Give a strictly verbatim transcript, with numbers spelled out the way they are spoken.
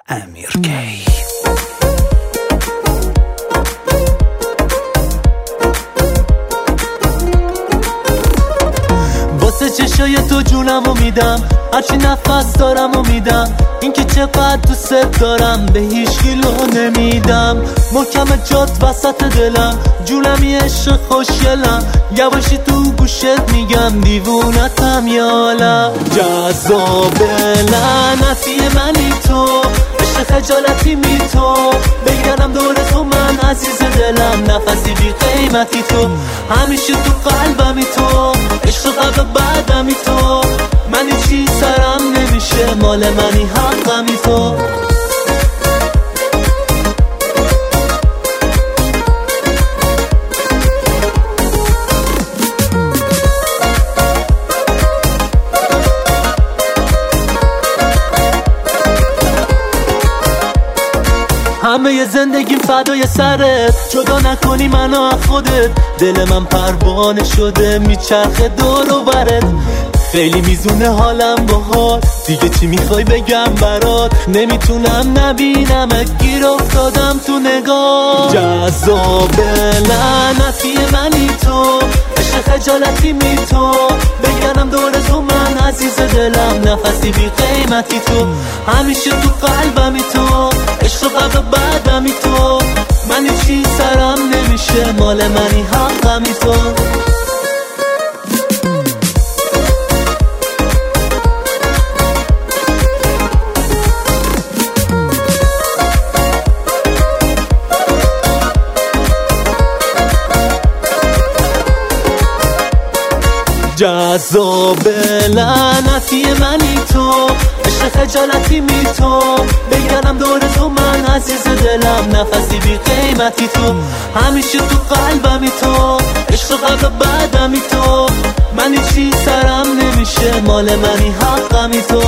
امیر کی. واسه چشای تو جونمو میدم، هرچی نفس دارم و میدم. اینکه چقدر دوست دارم به هیچ کیلو نمیدم. محکم جات وسط دلم، جونمی عشق خوشگلم. یواشی تو گوشت میگم دیوونتم یالم. جذاب لعنتی منی تو، عشق خجالتی می تو. بگردم دور تو من عزیز دلم، نفسی بی قیمتی تو. همیشه تو قلبمی تو، عشق قبل بعدمی تو. منی چی سرم نمیشه، مال منی حقمی تو. همه ی زندگیم فدای سرت، جدا نکنی منو از خودت. دل من پروانه شده میچرخه دور و برت. خیلی میزونه حالم باهات، دیگه چی میخوای بگم برات. نمیتونم نبینمت، گیر افتادم تو نگاه. جذاب لعنتی منی تو، عشق خجالتی می تو. بگردم دور تو من عزیز دلم، نفسی بی قیمتی تو. همیشه تو قلبمی تو، عشق قبل بعدمی تو. منی چی سرم نمیشه، مال منی حقمی تو. جذاب لعنتی منی تو، عشق خجالتی می تو. بگردم دور تو من عزیز دلم، نفسی بی قیمتی تو. همیشه تو قلبمی تو، عشق قبل بعدمی تو. منی چی سرم نمیشه، مال منی حقمی تو.